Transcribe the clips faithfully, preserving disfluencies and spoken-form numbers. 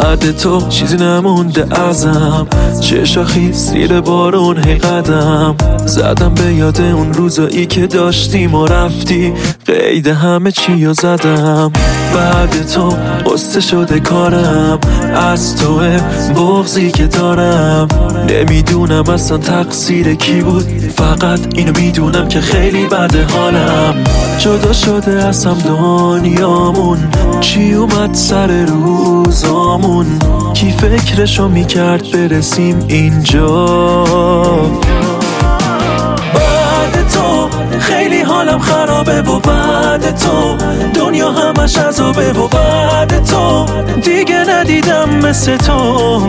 بعد تو چیزی نمونده ازم، چه شاخی زیر بارون هی قدم زدم به یاد اون روزایی که داشتیم و رفتی، قید همه چی رو زدم. بعد تو قصه شده کارم، از توه بغضی که دارم. نمیدونم اصلا تقصیر کی بود، فقط اینو میدونم که خیلی بده حالم. جدا شده ازم دنیامون، چی اومد سر روزامون، کی فکرشو میکرد برسیم اینجا. بعد تو خیلی حالم خرابه و بعد تو دنیا همش عذابه و بعد تو دیگه ندیدم مثل تو.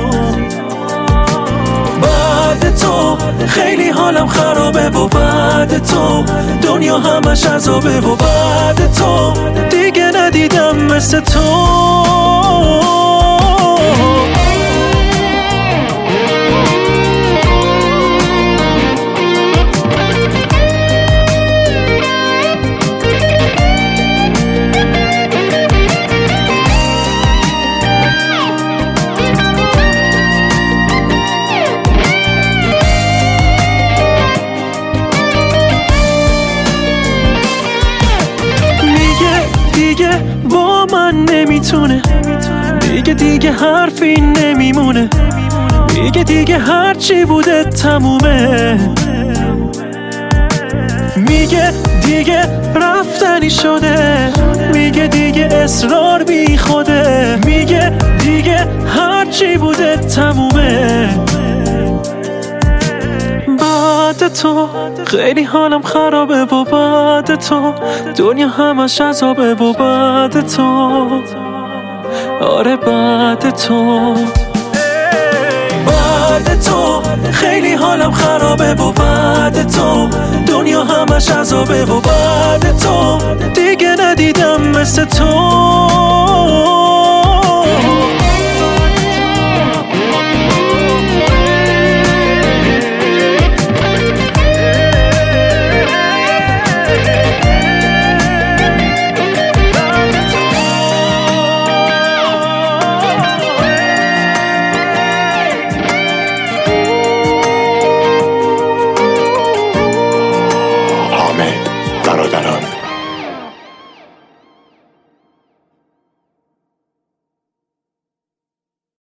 بعد تو خیلی حالم خرابه و بعد تو دنیا همش عذابه و بعد تو دیگه ندیدم مثل تو. دیگه با من نمیتونه، دیگه دیگه حرفی نمیمونه، میگه دیگه هرچی بوده تمومه، میگه دیگه رفتنی شده، میگه دیگه اصرار بی خوده، میگه دیگه هرچی بوده تمومه. بعد تو خیلی حالم خرابه و بعد تو دنیا همش عذابه و بعد تو آره بعد تو. بعد تو خیلی حالم خرابه و بعد تو دنیا همش عذابه و بعد تو دیگه ندیدم مثل تو.